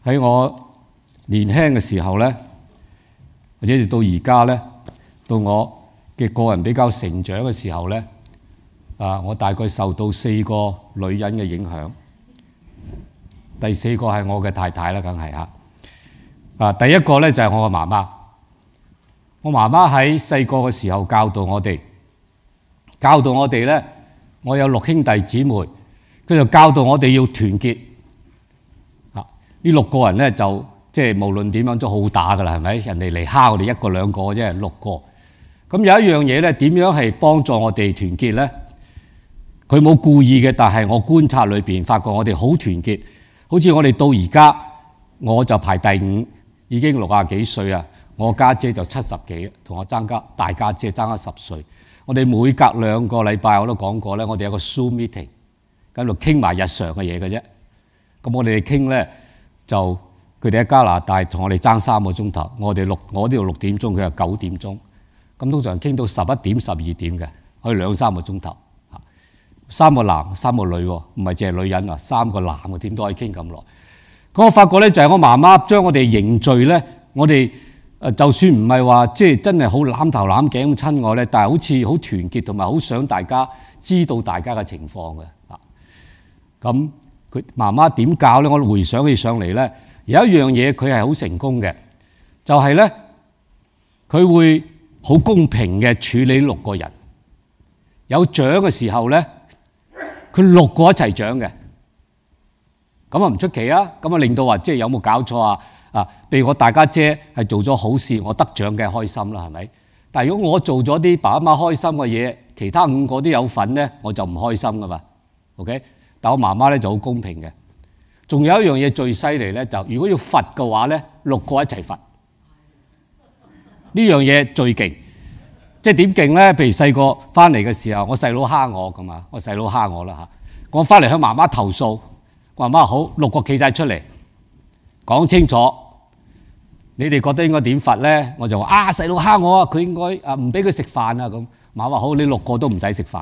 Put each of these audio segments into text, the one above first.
喺我年輕嘅時候咧，或者到而家咧，到我嘅個人比較成長嘅時候咧，我大概受到4個女人嘅影響。第4個係我嘅太太啦，梗係嚇。第一個咧就係我嘅媽媽。我媽媽喺細個嘅時候教導我哋咧，我有6兄弟姊妹，佢就教導我哋要團結。呢6個人咧就即係無論點樣都好打噶啦，係咪？人哋嚟蝦我哋1個2個啫，6個。咁有一樣嘢咧，點樣係幫助我哋團結咧？佢冇故意嘅，但係我觀察裏邊發覺我哋好團結。好似我哋到而家，我就排第5，已經60幾歲啊。我家姐就70幾，同我大家姐爭咗10歲。我哋每隔2個禮拜，我都講過咧，我哋有個 Zoom meeting， 喺度傾埋日常嘅嘢嘅啫。咁我哋傾咧，就佢哋喺加拿大同我哋爭3個鐘頭，我呢度6點鐘，佢係9點鐘。咁通常傾到11點、12點嘅，可以2-3個鐘頭。3個男3個女，唔係淨係女人啊，3個男嘅點都可以傾咁耐。咁我發覺咧，就係我媽媽將我哋凝聚咧，我哋就算唔係話即係真係好攬頭攬頸咁親我咧，但係好似好團結同埋好想大家知道大家嘅情況嘅。咁佢媽媽點教咧？我回想起上嚟咧，有一樣嘢佢係好成功嘅，就係咧佢會好公平嘅處理6個人。有獎嘅時候咧，佢6個一齊獎嘅，咁啊唔出奇啊！咁啊令到話即係有冇搞錯啊？譬如我大家姐係做咗好事，我得獎嘅開心啦，係咪？但係如果我做咗啲爸媽開心嘅嘢，其他5個都有份咧，我就唔開心噶嘛。OK？但我媽媽咧就好公平嘅。仲有一樣嘢最犀利咧，就如果要罰嘅話咧，6個一齊罰。呢樣嘢最勁。即係點勁咧？譬如細個翻嚟嘅時候，我細佬蝦我咁啊，我細佬蝦我啦嚇。我翻嚟向媽媽投訴，我媽媽好6個企晒出嚟講清楚，你哋覺得應該點罰咧？我就話細佬蝦我啊，佢應該唔俾佢食飯啊咁。媽媽話好，你6個都唔使食飯，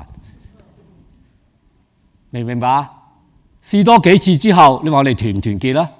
明唔明白啊？試多幾次之後，你話我哋團唔團結啦？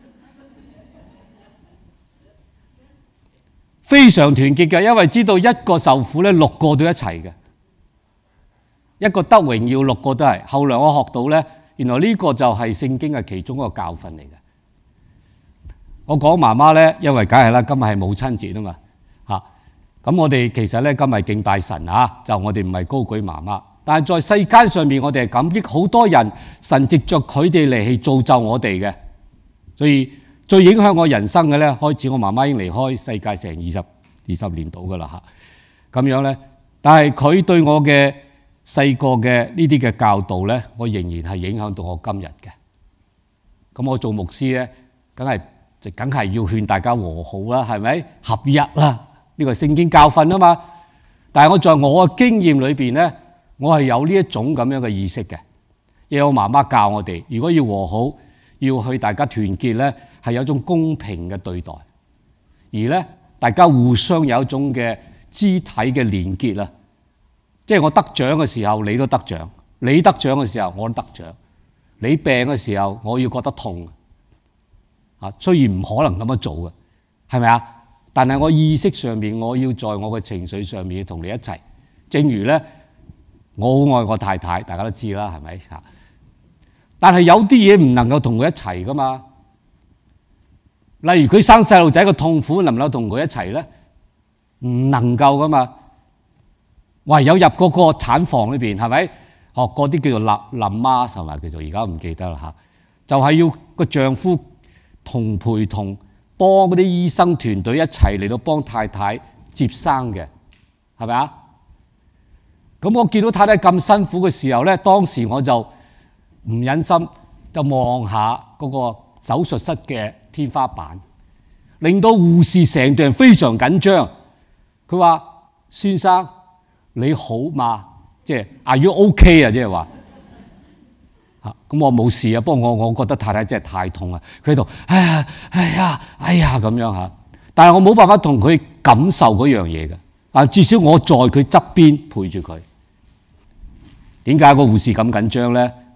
非常團結嘅，因為知道一個受苦咧，6個都一齊嘅；一個得榮耀，6個都係。後來我學到咧，原來呢個就係聖經嘅其中一個教訓嚟嘅。我講媽媽咧，因為梗係啦，今日係母親節啊嘛嚇。咁我哋其實咧今日敬拜神啊，就我哋唔係高舉媽媽，但係在世間上面，我哋係感激好多人，神藉着佢哋嚟去造就我哋嘅，所以。最影響我人生嘅咧，開始我媽媽已經離開世界成20年到噶啦嚇，咁樣咧，但係佢對我嘅細個嘅呢啲嘅教導咧，我仍然係影響到我今日嘅。咁我做牧師咧，梗係要勸大家和好啦，係咪合一啦？呢個聖經教訓啊嘛。但係我在我嘅經驗裏邊咧，我係有呢一種咁樣嘅意識嘅，因為我媽媽教我哋，如果要和好，要去大家團結咧。係有一種公平嘅對待，而咧大家互相有一種嘅肢體嘅連結啦。即係我得獎嘅時候，你都得獎；你得獎嘅時候，我都得獎。你病嘅時候，我要覺得痛啊。雖然唔可能咁樣做嘅，係咪啊？但係我意識上面，我要在我嘅情緒上面同你一齊。正如咧，我好愛我太太，大家都知啦，係咪嚇？但係有啲嘢唔能夠同佢一齊噶嘛。例如佢生細路仔嘅痛苦，能唔能夠同佢一齊咧？唔能夠噶嘛，唯有入嗰個產房裏邊，係咪學嗰啲叫做臨媽，係咪叫做？而家唔記得啦嚇，就係要個丈夫同陪同幫嗰啲醫生團隊一齊嚟到幫太太接生嘅，係咪啊？咁我見到太太咁辛苦嘅時候咧，當時我就唔忍心，就望下嗰個手術室嘅天花板，令到護士成隊人非常緊張。佢話：先生你好嘛？即係 Are you OK 啊？即係話嚇，咁我冇事啊。不過我覺得太太真係太痛啊。佢喺度哎呀咁樣嚇，但係我冇辦法同佢感受嗰樣嘢嘅。至少我在佢側邊陪住佢。點解個護士咁緊張咧？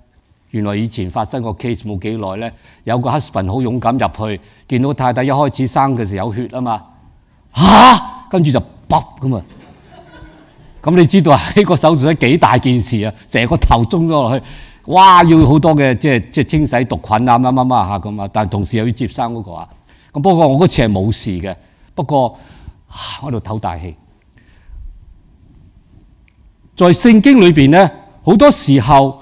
原來以前發生個 case 冇幾耐咧，有個 husband 好勇敢入去，見到太太一開始生嘅時候有血啊嘛，跟住就卜咁啊！咁你知道呢個手術咧幾大件事啊？成個頭中咗落去，哇！要好多嘅即係清洗毒菌啊乜乜乜嚇咁啊，但係同時又要接生嗰個啊。咁不過我嗰次係冇事嘅，不過我喺度唞大氣。在聖經裏邊咧，好多時候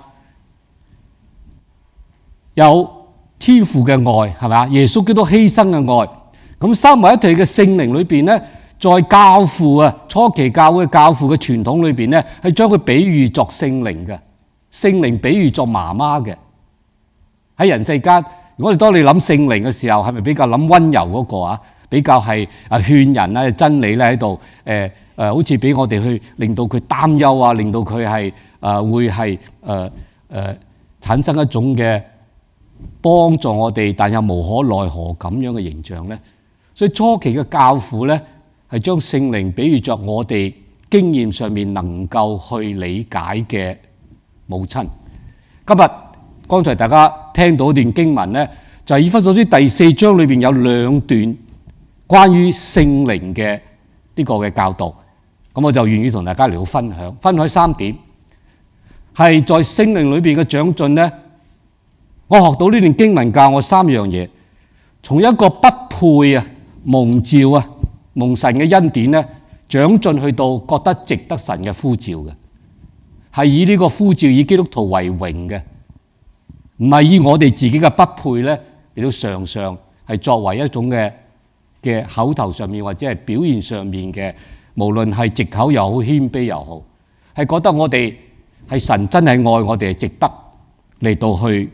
有天父嘅愛，係咪啊？耶穌基督犧牲嘅愛。咁三位一體嘅聖靈裏邊咧，在教父啊初期教會教父嘅傳統裏邊咧，係將佢比喻作聖靈嘅，聖靈比喻作媽媽嘅。喺人世間，如果當你諗聖靈嘅時候，係咪比較諗溫柔嗰個啊？比較係勸人啊真理咧喺度好似俾我哋去令到佢擔憂啊，令到佢係會係產生一種嘅幫助我哋，但又無可奈何咁樣嘅形象咧。所以初期嘅教父咧係將聖靈比喻作我哋經驗上面能夠去理解嘅母親。今日剛才大家聽到段經文咧，就係以弗所書第4章裏邊有2段關於聖靈嘅呢個嘅教導。咁我就願意同大家嚟到分享3點，係在聖靈裏邊嘅長進咧。我學到呢段經文教我3樣嘢，從一個不配啊蒙召啊蒙神嘅恩典咧，長進去到覺得值得神嘅呼召嘅，係以呢個呼召以基督徒為榮嘅，唔係以我哋自己嘅不配咧嚟到常常係作為一種嘅口頭上面或者係表現上面嘅，無論係藉口又好謙卑又好，係覺得我哋係神真係愛我哋係值得嚟到去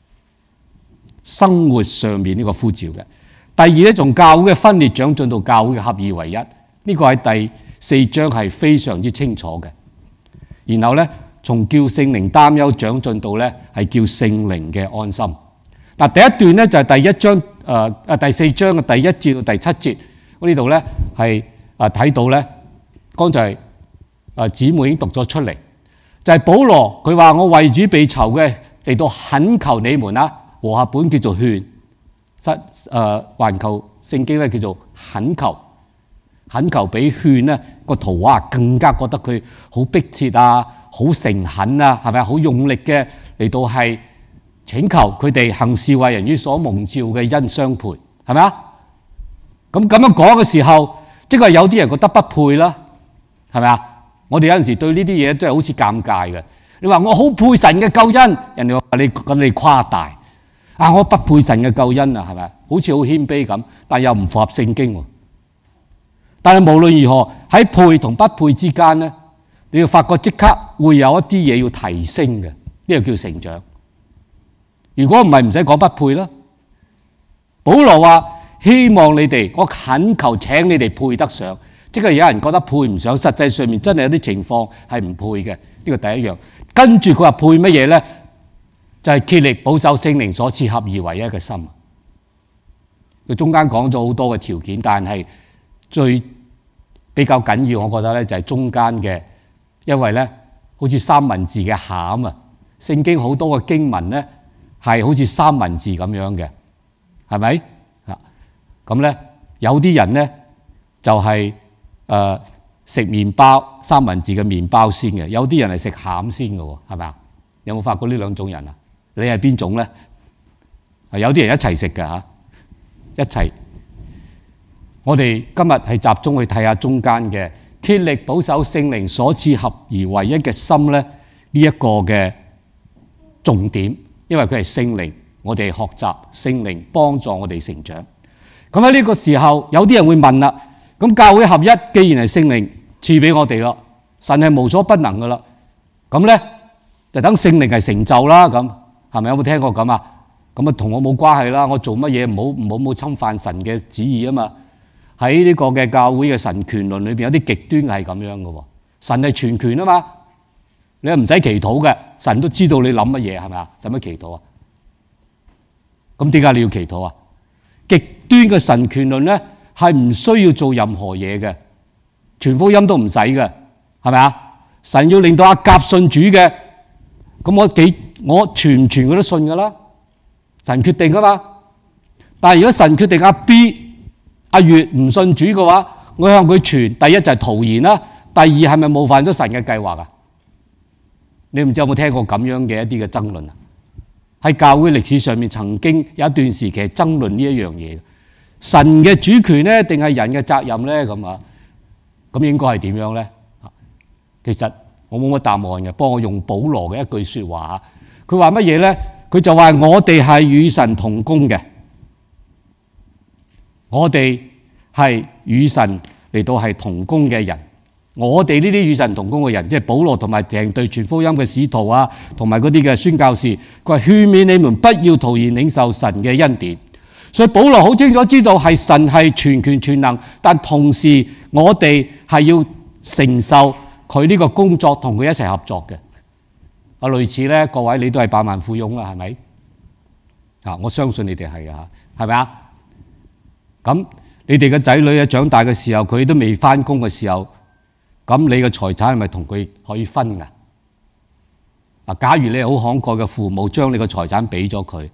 生活上面呢個呼召嘅。第二咧，從教會嘅分裂長進到教會嘅合二為一，呢個喺第4章係非常之清楚嘅。然後咧，從叫聖靈擔憂長進到咧係叫聖靈嘅安心。嗱，第一段咧就係第4章嘅第1節到第7節，我呢度咧係睇到咧，剛才姊妹已經讀咗出嚟，就係保羅佢話我為主被囚嘅嚟到懇求你們啦，和合本叫做勸。環球聖經咧叫做懇求，懇求比勸咧個圖畫更加覺得佢好迫切啊，好誠懇啊，係咪好用力嘅嚟到係請求佢哋行事為人與所蒙召嘅恩相配，係咪啊？咁樣講嘅時候，即係有啲人覺得不配啦，係咪啊？我哋有陣時對呢啲嘢真係好似尷尬嘅。你話我好配神嘅救恩，人哋話你咁你誇大。我不配神嘅救恩啊，係咪？好似好謙卑咁，但又唔符合聖經喎。但係無論如何喺配同不配之間咧，你要發覺即刻會有一啲嘢要提升嘅，呢個叫成長。如果唔係唔使講不配啦。保羅話希望你哋，我懇求請你哋配得上，即係有人覺得配唔上，實際上面真係有啲情況係唔配嘅。呢個第一樣。跟住佢話配乜嘢咧？就係竭力保守聖靈所賜合而為一嘅心。佢中間講咗好多嘅條件，但係最比較緊要，我覺得咧就係中間嘅，因為咧好似三文治嘅餡啊，聖經好多嘅經文咧係好似三文治咁樣嘅，係咪啊？咁咧有啲人咧就係食麵包三文治嘅麵包先嘅，有啲人係食餡先嘅喎，係咪啊？有冇發覺呢兩種人啊？你係邊種咧？有啲人一齊食嘅嚇，一齊。我哋今日係集中去睇下中間嘅竭力保守聖靈所賜合而為一嘅心咧，呢一個嘅重點，因為佢係聖靈，我哋學習聖靈幫助我哋成長。咁喺呢個時候，有啲人會問啦：咁教會合一，既然係聖靈賜俾我哋咯，神係無所不能噶啦，咁咧就等聖靈係成就啦，咁係咪有冇聽過咁啊？咁啊同我冇關係啦，我做乜嘢唔好侵犯神嘅旨意啊嘛。喺呢個嘅教會嘅神權論裏邊，有啲極端係咁樣嘅喎。神係全權啊嘛，你又唔使祈禱嘅，神都知道你諗乜嘢，係咪啊？使乜祈禱啊？咁點解你要祈禱啊？極端嘅神權論咧，係唔需要做任何嘢嘅，傳福音都唔使嘅，係咪啊？神要令到阿甲信主嘅，咁我我傳唔傳佢都信㗎啦，神決定㗎嘛。但係如果神決定阿 B、阿月唔信主嘅話，我向佢傳，第一就係徒然啦，第二係咪冒犯咗神嘅計劃啊？你唔知有冇聽過咁樣嘅一啲嘅爭論啊？喺教會歷史上面曾經有一段時期爭論呢一樣嘢，神嘅主權咧定係人嘅責任咧咁啊？咁應該係點樣咧？其實我冇乜答案嘅，幫我用保羅嘅一句説話，佢話乜嘢咧？佢就話我哋係與神同工嘅，我哋係與神嚟到係同工嘅人。我哋呢啲與神同工嘅人，即係保羅同埋成隊傳福音嘅使徒啊，同埋嗰啲嘅宣教士，佢話勸勉你們不要徒然領受神嘅恩典。所以保羅好清楚知道係神係全權全能，但同時我哋係要承受佢呢個工作，同佢一齊合作嘅。啊，類似咧，各位你都係百萬富翁啦，係咪？啊，我相信你哋係啊，係咪啊？咁你哋嘅仔女啊長大嘅時候，佢都未返工嘅時候，咁你嘅財產係咪同佢可以分㗎？啊，假如你係好慷慨嘅父母，將你嘅財產俾咗佢，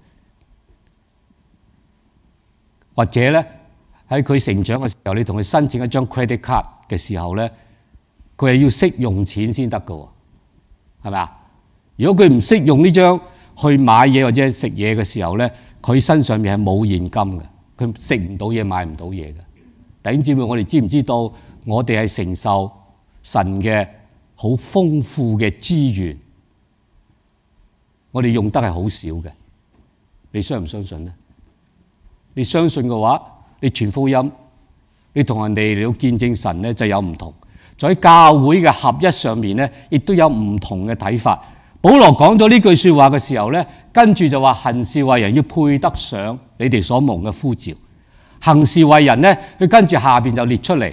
或者咧喺佢成長嘅時候，你同佢申請一張 credit card 嘅時候咧，佢係要識用錢先得㗎喎，係咪啊？如果佢唔識用呢張去買嘢或者食嘢嘅時候咧，佢身上面係冇現金嘅，佢食唔到嘢，買唔到嘢嘅。弟兄姊妹，我哋知唔知道我哋係承受神嘅好豐富嘅資源，我哋用得係好少嘅。你相唔相信呢？你相信嘅話，你傳福音，你同人哋嚟到見證神咧就有唔同。在教會嘅合一上面咧，亦都有唔同嘅睇法。保羅講咗呢句説話嘅時候咧，跟住就話行事為人要配得上你哋所蒙嘅呼召。行事為人咧，佢跟住下邊就列出嚟。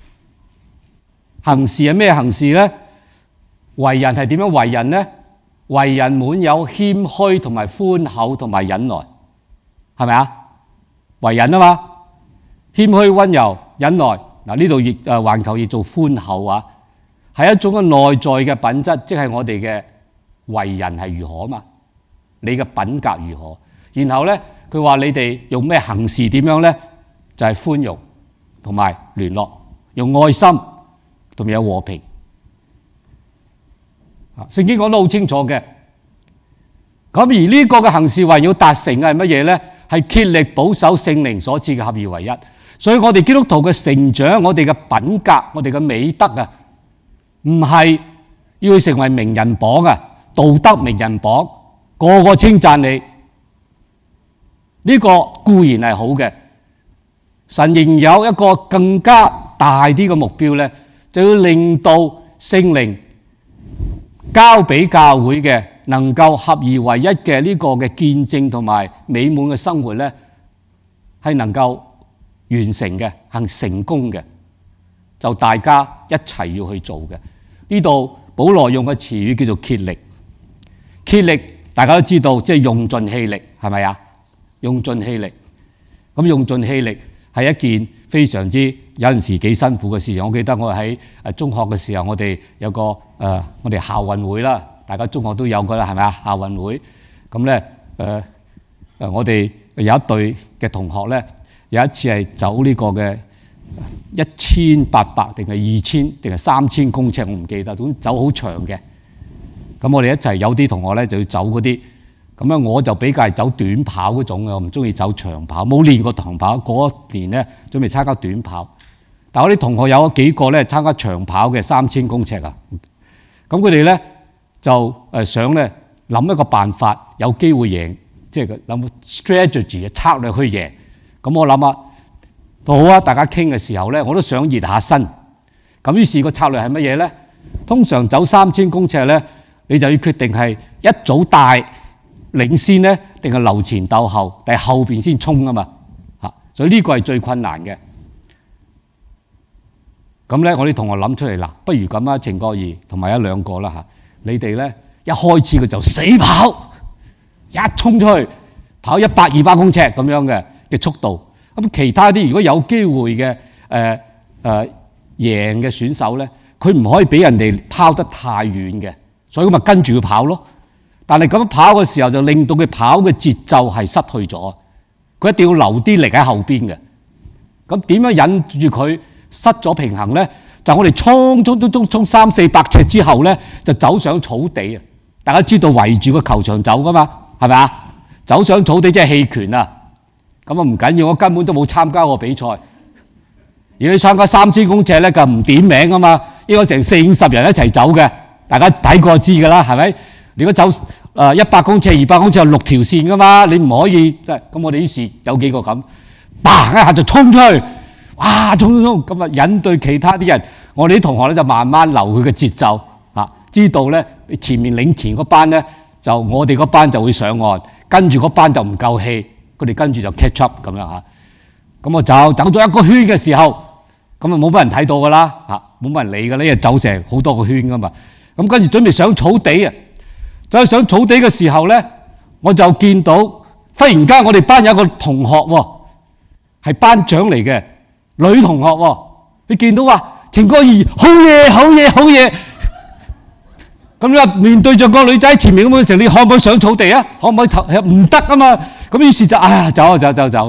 行事係咩行事咧？為人係點樣為人咧？為人滿有謙虛同埋寬厚同埋忍耐，係咪啊？為人啊嘛，謙虛溫柔忍耐。嗱，呢度亦環球亦做寬厚啊，係一種嘅內在嘅品質，即係我哋嘅為人係如何嘛？你嘅品格如何？然後咧，佢話你哋用咩行事點樣咧？就係寬容同埋聯絡，用愛心同埋有和平。聖經講得好清楚嘅。咁而呢個嘅行事為人要達成嘅係乜嘢咧？係竭力保守聖靈所賜嘅合而為一。所以我哋基督徒嘅成長，我哋嘅品格，我哋嘅美德啊，唔係要去成為名人榜啊，道德名人榜，個個稱讚你。呢個固然係好嘅，神仍有一個更加大啲嘅目標咧，就要令到聖靈交俾教會嘅能夠合而為一嘅呢個嘅見證同埋美滿嘅生活咧，係能夠完成嘅，行成功嘅，就大家一齊要去做嘅。呢度保羅用嘅詞語叫做竭力。竭力大家都知道，即係用盡氣力，係咪啊？用盡氣力。咁用盡氣力係一件非常之有陣時幾辛苦嘅事情。我記得我喺中學嘅時候，我哋有個我哋校運會啦，大家中學都有㗎啦，係咪啊？校運會咁咧我哋有一隊嘅同學咧。有一次係走呢個嘅1800定係2000定係3000公尺，我唔記得，總之走好長嘅。咁我哋一齊有啲同學咧就要走嗰啲，咁樣我就比較係走短跑嗰種嘅，我唔中意走長跑，冇練過長跑。嗰年咧準備參加短跑，但係我啲同學有幾個咧參加長跑嘅3000公尺啊。咁佢哋咧就想咧諗一個辦法，有機會贏，即係諗 strategy 嘅策略去贏。咁我諗啊，好啊，大家傾嘅時候咧，我都想熱下身。咁於是個策略係乜嘢咧？通常走3000公尺咧，你就要決定係一早帶領先咧，定係留前鬥後，定係後邊先衝啊嘛。所以呢個係最困難嘅。咁咧，我啲同學諗出嚟啦，不如咁啊，程國儀同埋一兩個啦你哋咧一開始佢就死跑，一衝出去跑100-200公尺咁樣嘅速度。咁其他啲如果有機會嘅贏嘅選手咧，佢唔可以俾人哋拋得太遠嘅，所以咁咪跟住佢跑咯。 但係咁樣跑嘅時候就令到佢跑嘅節奏係失去咗，佢一定要留啲力喺後邊嘅。咁點樣引住佢失咗平衡咧？就我哋衝300-400尺之後咧，就走上草地啊！大家知道圍住個球場走噶嘛，係咪啊？走上草地即係棄權啊！咁啊唔緊要，我根本都冇參加過比賽。如果你參加3000公尺咧，就唔點名啊嘛，應該成40-50人一齊走嘅，大家睇過知㗎啦，係咪？如果走100公尺、200公尺有6條線㗎嘛，你唔可以咁我哋於是有幾個咁，嘭一下就衝出去，哇衝咁啊引對其他啲人，我哋啲同學咧就慢慢留佢嘅節奏嚇，知道咧前面領前嗰班咧就我哋嗰班就會上岸，跟住嗰班就唔夠氣，佢哋跟住就 catch up 咁樣嚇。咁我走咗一個圈嘅時候，咁啊冇乜人睇到㗎啦嚇，冇乜人理㗎啦，因為走成好多個圈㗎嘛。咁跟住準備上草地啊！就喺上草地嘅時候咧，我就見到忽然間我哋班有個同學喎，係班長嚟嘅女同學喎。你見到話程哥兒好嘢好嘢好嘢，咁你面對着個女仔喺前面咁嘅時候，你可唔可以上草地啊？可唔可以投？唔得啊嘛！咁於是就走。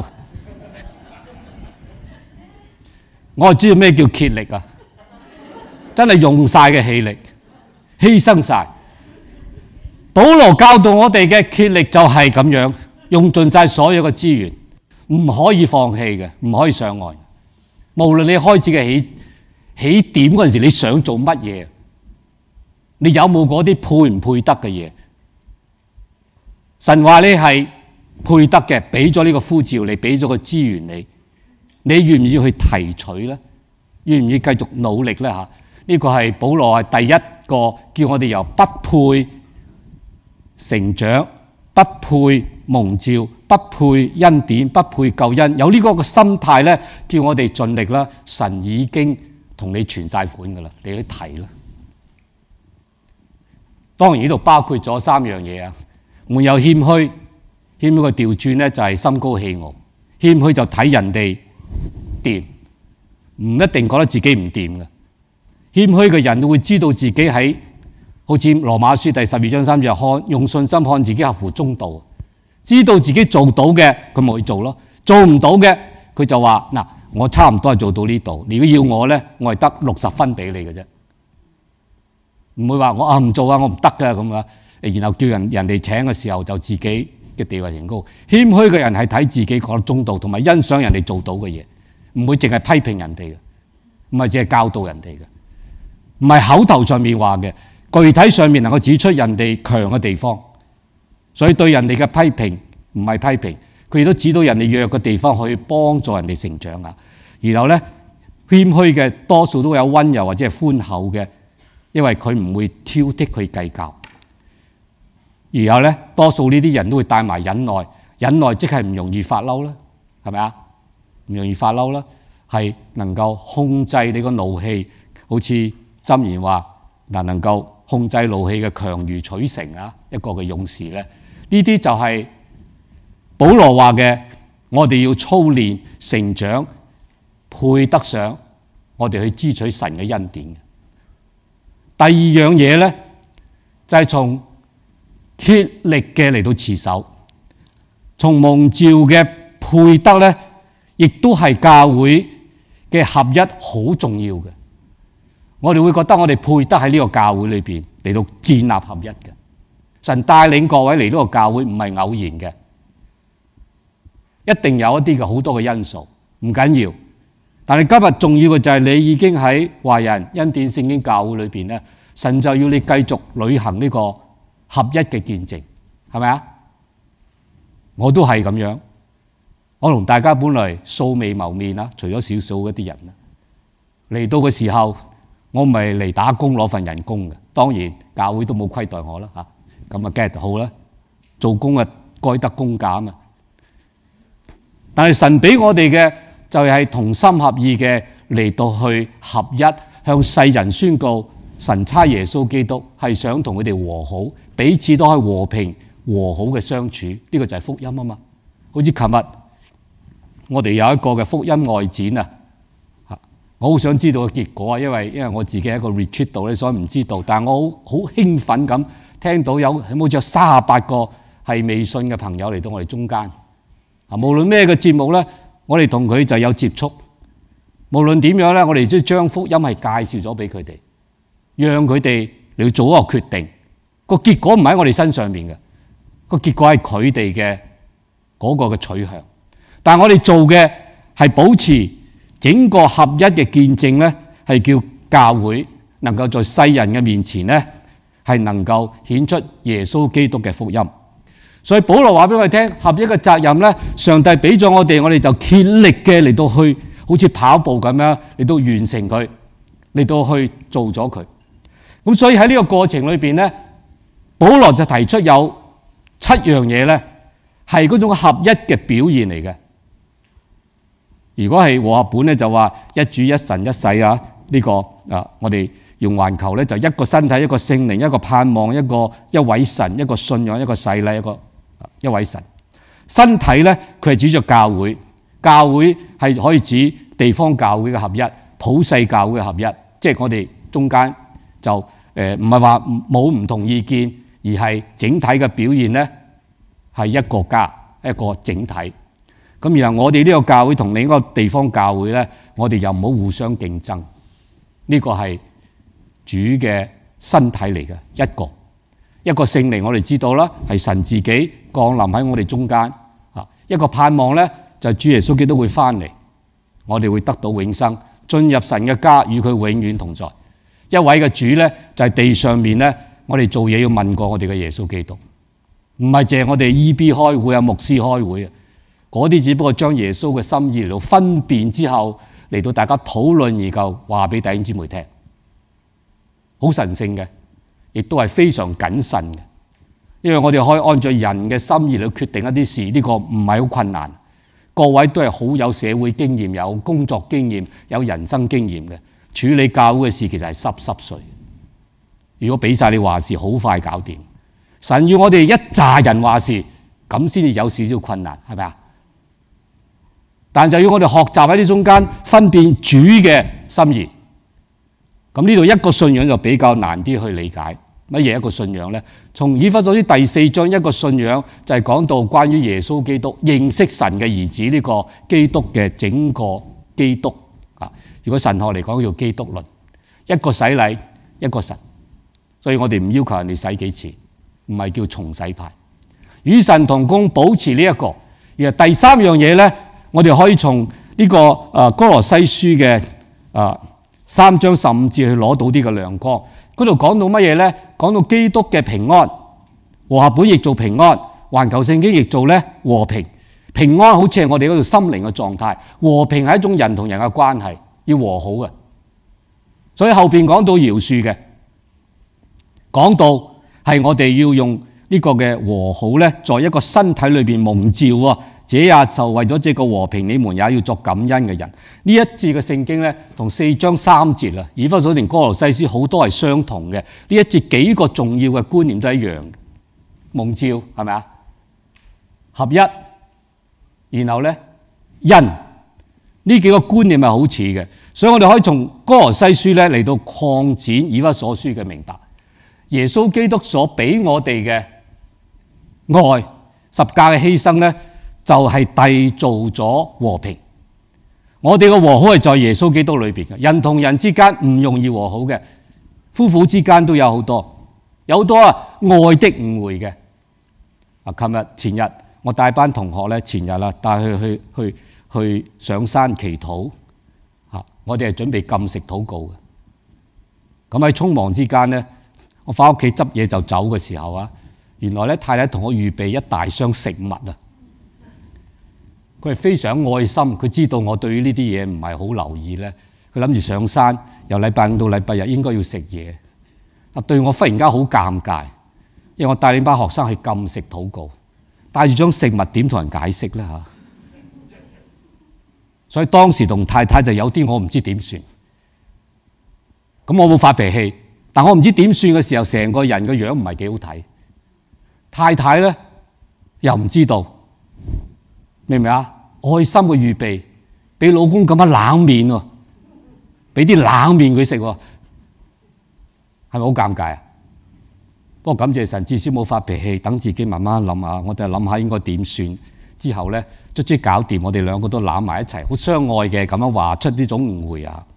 我就知道咩叫竭力啊！真係用晒嘅氣力，犧牲晒。保羅教導我哋嘅竭力就係咁樣，用盡晒所有嘅資源，唔可以放棄嘅，唔可以上岸。無論你開始嘅起點嗰陣時，你想做乜嘢，你有冇嗰啲配唔配得嘅嘢？神話你係配得嘅，俾咗呢個呼召你，俾咗個資源你願唔願意去提取咧？願唔願意繼續努力咧？嚇，呢個係保羅係第一個叫我哋由不配成長、不配蒙召、不配恩典、不配救恩，有呢個嘅心態咧，叫我哋盡力啦。神已經同你存晒款噶啦，你去睇啦。當然呢度包括咗3樣嘢啊，沒有謙虛，謙虛嘅調轉咧就係心高氣傲，謙虛就睇人哋掂，唔一定覺得自己唔掂嘅。謙虛嘅人都會知道自己喺。好似羅馬書第12章3節，用信心看自己合乎中道，知道自己做到嘅佢咪去做咯，做唔到嘅佢就話嗱，我差唔多係做到呢度，如果要我咧，我係得60分俾你嘅啫，唔會話我唔做啊，我唔得㗎咁啊，然後叫人哋請嘅時候就自己嘅地位提高。謙虛嘅人係睇自己講得中道，同埋欣賞人哋做到嘅嘢，唔會淨係批評人哋嘅，唔係淨係教導人哋嘅，唔係口頭上面話嘅。具體上面能夠指出人哋強嘅地方，所以對人哋嘅批評唔係批評，佢亦都指到人哋弱嘅地方，可以幫助人哋成長啊。然後咧，謙虛嘅多數都有溫柔或者係寬厚嘅，因為佢唔會挑剔去計較。然後咧，多數呢啲人都會帶埋忍耐，忍耐即係唔容易發嬲啦，係咪啊？唔容易發嬲啦，係能夠控制你個怒氣，好似箴言話嗱，能夠控制怒氣嘅強如取城啊，一個嘅勇士咧，呢啲就係保羅話嘅，我哋要操練成長，配得上我哋去支取神嘅恩典。第二樣嘢咧，就係從竭力嘅嚟到持守，從蒙召嘅配得咧，亦都係教會嘅合一好重要嘅。我哋會覺得我哋配得喺呢個教會裏邊嚟到建立合一嘅。神帶領各位嚟呢個教會唔係偶然嘅，一定有一啲嘅好多嘅因素，唔緊要。但係今日重要嘅就係你已經喺華人恩典聖經教會裏邊咧，神就要你繼續履行呢個合一嘅見證，係咪啊？我都係咁樣，我同大家本來素未謀面啦，除咗少數一啲人啦，嚟到嘅時候。我唔係嚟打工攞份人工嘅，當然教會都冇虧待我啦嚇，咁啊 get 好啦，做工啊該得工價啊嘛。但係神俾我哋嘅就係同心合意嘅嚟到去合一，向世人宣告神差耶穌基督係想同佢哋和好，彼此都可以和平和好嘅相處，呢個就係福音啊嘛。好似琴日我哋有一個嘅福音外展啊。我好想知道個結果啊，因為我自己喺個 retreat 度咧，所以唔知道。但係我好興奮咁聽到有好似有38個係未信嘅朋友嚟到我哋中間。無論咩嘅節目咧，我哋同佢就有接觸。無論點樣咧，我哋即係將福音係介紹咗俾佢哋，讓佢哋嚟做一個決定。個結果唔喺我哋身上面嘅，個結果係佢哋嘅嗰個嘅取向。但係我哋做嘅係保持整個合一嘅見證咧，係叫教會能夠在世人嘅面前咧，係能夠顯出耶穌基督嘅福音。所以保羅話俾我哋聽，合一嘅責任咧，上帝俾咗我哋就竭力嘅嚟到去，好似跑步咁樣嚟到完成佢，嚟到去做咗佢。咁所以喺呢個過程裏邊咧，保羅就提出有7樣嘢咧，係嗰種合一嘅表現嚟嘅。如果係和合本咧，就話一主一神一世啊，呢個我哋用環球咧就一個身體、一個聖靈、一個盼望、一位神、一個信仰、一個洗禮、一位神。身體咧，佢係指著教會，教會係可以指地方教會嘅合一、普世教會嘅合一，即係我哋中間就唔係話冇唔同意見，而係整體嘅表現咧係一個家一個整體。咁然後我哋呢個教會同另一個地方教會咧，我哋又唔好互相競爭。呢個係主嘅身體嚟嘅一個聖靈，我哋知道啦，係神自己降臨喺我哋中間。一個盼望咧，就係主耶穌基督會翻嚟，我哋會得到永生，進入神嘅家，與佢永遠同在。一位嘅主咧，就係地上面咧，我哋做嘢要問過我哋嘅耶穌基督，唔係淨係我哋 EB 開會啊、牧師開會啊，嗰啲只不過將耶穌嘅心意嚟到分辨之後，嚟到大家討論而夠話俾弟兄姊妹聽，好神聖嘅，亦都係非常謹慎嘅，因為我哋可以按照人嘅心意嚟決定一啲事，呢個唔係好困難。各位都係好有社會經驗、有工作經驗、有人生經驗嘅，處理教會嘅事其實係濕碎。如果俾晒你話事，好快搞掂。神要我哋一紮人話事，咁先至有少少困難，係咪啊？但就要我哋學習喺呢中間分辨主嘅心意。咁呢度一個信仰就比較難啲去理解。乜嘢一個信仰呢？從以弗所書第4章一個信仰就係講到關於耶穌基督認識神嘅兒子呢個基督嘅整個基督啊。如果神學嚟講叫基督論，一個洗禮一個神，所以我哋唔要求人哋洗幾次，唔係叫重洗派。與神同工，保持呢一個。然後第3樣嘢呢，我哋可以從呢個哥羅西書嘅3章15節去攞到啲嘅亮光。嗰度講到乜嘢咧？講到基督嘅平安，和合本譯做平安，環球聖經譯做咧和平。平安好似係我哋嗰度心靈嘅狀態，和平係一種人同人嘅關係，要和好嘅。所以後邊講到饒恕嘅，講到係我哋要用呢個嘅和好咧，在一個身體裏邊蒙召啊。這也就為咗這個和平，你們也要作感恩嘅人。呢一節嘅聖經咧，同4章3節啊，以弗所同哥羅西書好多係相同嘅。呢一節幾個重要嘅觀念都係一樣嘅，蒙召係咪啊？合一，然後咧恩，呢幾個觀念係好似嘅，所以我哋可以從哥羅西書咧嚟到擴展以弗所書嘅明白。耶穌基督所俾我哋嘅愛，十架嘅犧牲咧，就係締造咗和平。我哋嘅和好係在耶穌基督裏邊嘅。人同人之間唔容易和好嘅，夫婦之間都有好多愛的誤會嘅。前日我帶班同學咧，帶佢去上山祈禱。我哋係準備禁食禱告嘅。咁喺匆忙之間咧，我翻屋企執嘢就走嘅時候啊，原來咧太太同我預備一大箱食物啊。佢係非常愛心，佢知道我對於呢啲嘢唔係好留意咧，佢諗住上山由禮拜5到禮拜日應該要食嘢。對我忽然間好尷尬，因為我帶領班學生去禁食禱告，帶住張食物點同人解釋咧嚇？所以當時同太太就有啲我唔知點算。咁我冇發脾氣，但我唔知點算嘅時候，成個人嘅樣唔係幾好睇。太太咧又唔知道。明唔明啊？愛心嘅預備，俾老公咁樣冷面喎，俾啲冷面佢食喎，係咪好尷尬啊？ 不過感謝神，至少冇發脾氣，等自己慢慢諗下，我哋諗下應該點算。之後咧，卒之搞掂，我哋兩個都攬埋一齊，好相愛嘅咁樣話出呢種誤會啊！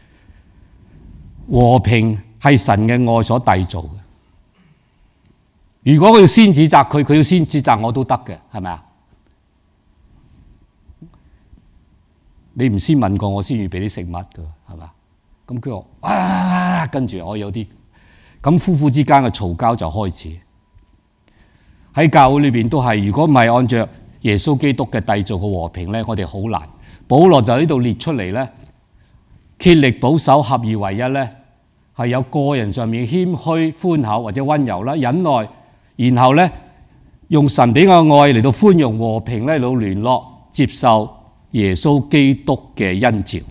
和平係神嘅愛所締造嘅。如果佢要先指責佢，佢要先指責我都得嘅，係咪啊？你唔先問過我先預備啲食物㗎，係嘛？咁佢話跟住我有啲咁夫婦之間嘅嘈交就開始喺教會裏邊都係。如果唔係按照耶穌基督嘅締造嘅和平咧，我哋好難。保羅就喺度列出嚟咧，竭力保守合而為一咧，係有個人上面謙虛、寬厚或者溫柔啦、忍耐，然後咧用神俾我愛嚟到寬容和平咧，嚟到聯絡接受耶穌基督嘅恩召。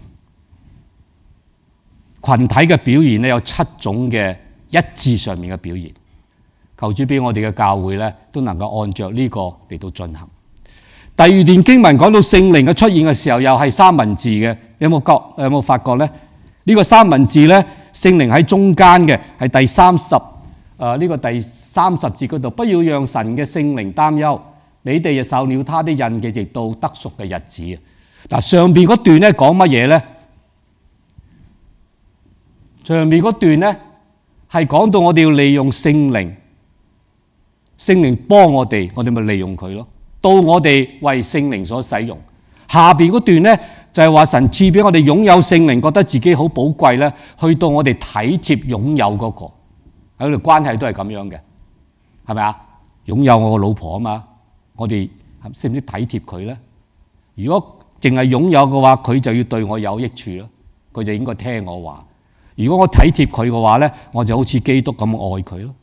群體嘅表現咧有7種嘅一致上面嘅表現。求主俾我哋嘅教會咧都能夠按照呢個嚟到進行。第二段經文講到聖靈嘅出現嘅時候，又係三文治嘅，有冇發覺咧？呢個三文治咧，聖靈喺中間嘅，係第30節嗰度，不要讓神嘅聖靈擔憂，你哋就受了他的印記，直到得贖嘅日子。嗱，上邊嗰段咧講乜嘢咧？上面嗰段咧係講到我哋要利用聖靈，聖靈幫我哋咪利用佢咯。到我哋為聖靈所使用。下邊嗰段咧就係話神賜俾我哋擁有聖靈，覺得自己好寶貴咧，去到我哋體貼擁有嗰個，喺度關係都係咁樣嘅，係咪啊？擁有我個老婆啊嘛，我哋識唔識體貼佢咧？如果淨係擁有嘅話，佢就要對我有益處咯，佢就應該聽我話。如果我體貼佢嘅話咧，我就好似基督咁愛佢咯。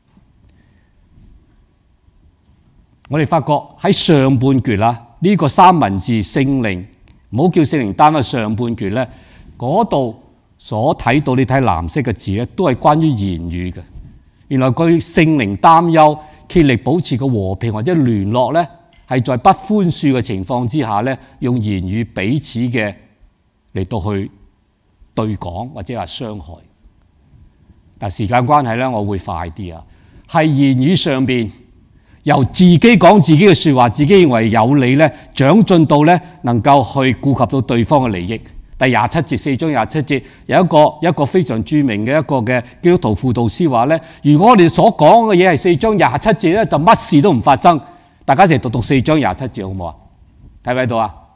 我哋發覺喺上半段啦，呢個三文治聖靈，唔好叫聖靈擔憂。上半段咧嗰度所睇到，你睇藍色嘅字咧，都係關於言語嘅。原來佢聖靈擔憂，竭力保持個和平或者聯絡咧，係在不寬恕嘅情況之下咧，用言語彼此嘅嚟到去對講或者話傷害。但時間關係咧，我會快啲啊。係言語上邊。由自己講自己嘅説話，自己認為有理咧，長進到咧能夠去顧及到對方嘅利益。第27節4章27節有一個非常著名嘅一個嘅基督徒輔導師話咧，如果我哋所講嘅嘢係4章27節咧，就乜事都唔發生。大家一齊讀4章27節好唔好啊？睇唔睇到啊？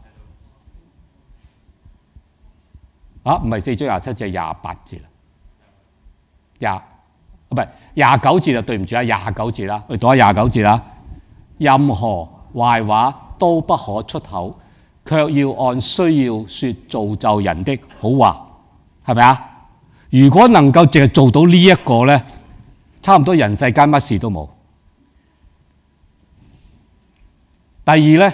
唔係4章27節，係28節啦。唔係29節啦，對唔住啊，29節啦，我哋讀下29節啦。任何壞話都不可出口，卻要按需要説造就人的好話，係咪啊？如果能夠淨係做到呢一個咧，差唔多人世間乜事都冇。第二咧，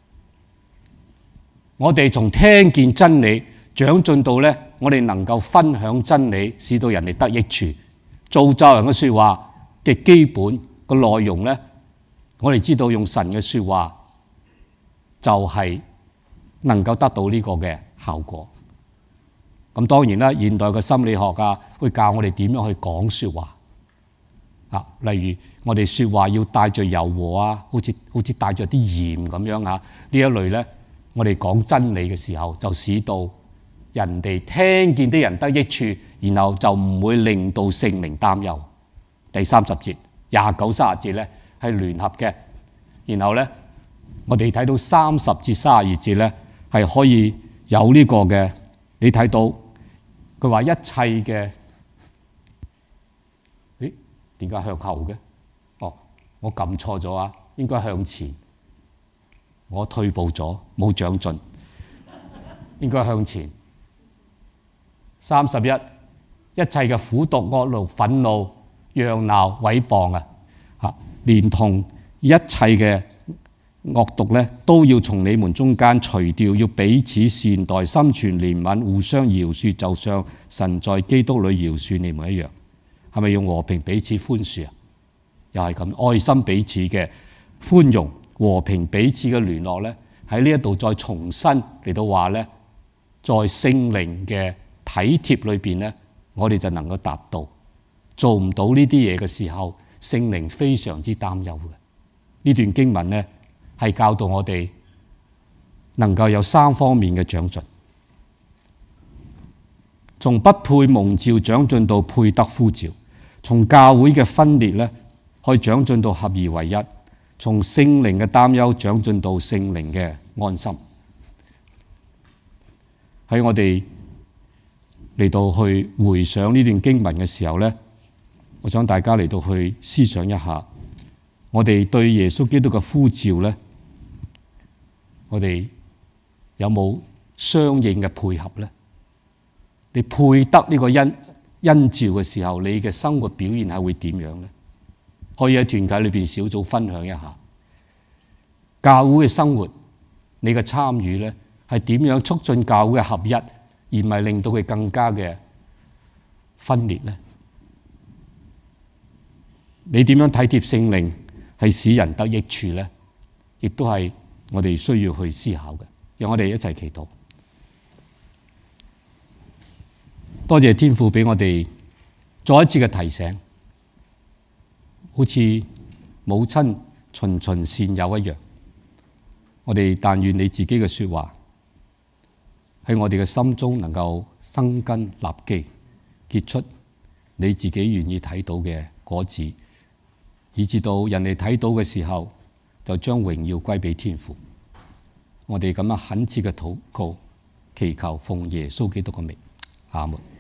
我哋從聽見真理長進到咧，我哋能夠分享真理，使到人哋得益處。造就人嘅説話嘅基本個內容咧，我哋知道用神嘅説話就係能夠得到呢個嘅效果。咁當然啦，現代嘅心理學啊，會教我哋點樣去講説話啊。例如我哋説話要帶著柔和啊，好似帶著啲鹽咁樣啊。呢一類咧，我哋講真理嘅時候，就使到人哋聽見啲人得益處，然後就唔會令到聖靈擔憂。第30節、29、30節咧係聯合嘅，然後咧我哋睇到30至32節咧係可以有呢個嘅。你睇到佢話一切嘅，點解向後嘅？我撳錯咗啊，應該向前，我退步咗，冇長進，應該向前。31，一切嘅苦毒、惡怒、憤怒、嚷鬧、毀謗連同一切嘅惡毒咧，都要從你們中間除掉，要彼此善待，心存憐憫，互相饒恕，就像神在基督裏饒恕你們一樣。係咪用和平彼此寬恕啊？又係咁，愛心彼此嘅寬容，和平彼此嘅聯絡咧，喺呢一度再重新嚟到話咧，在聖靈嘅體貼裏邊咧，我哋就能夠達到。做唔到呢啲嘢嘅時候， 聖靈非常之擔憂嘅。呢段經文呢，係教導我哋能夠有3方面嘅長進，從不配蒙召長進到配得呼召，從教會嘅分裂呢，可以長進到合而為一，從聖靈嘅擔憂長進到聖靈嘅安心。喺我哋嚟到去回想呢段經文嘅時候呢，我想大家嚟到去思想一下，我哋對耶穌基督嘅呼召呢，我哋有冇相應嘅配合呢？你配得呢個恩召嘅時候，你嘅生活表現係會點樣呢？可以喺團體裏邊小組分享一下教會嘅生活，你嘅參與呢，係點樣促進教會嘅合一，而唔係令到佢更加嘅分裂呢？你點樣體貼聖靈，係使人得益處呢？亦都係我哋需要去思考嘅。讓我哋一齊祈禱。多謝天父俾我哋再一次嘅提醒，好似母親循循善誘一樣。我哋但願你自己嘅說話喺我哋嘅心中能夠生根立基，結出你自己願意睇到嘅果子，以至到人哋睇到嘅時候，就將榮耀歸俾天父。我哋咁樣懇切嘅禱告，祈求奉耶穌基督嘅名，阿門。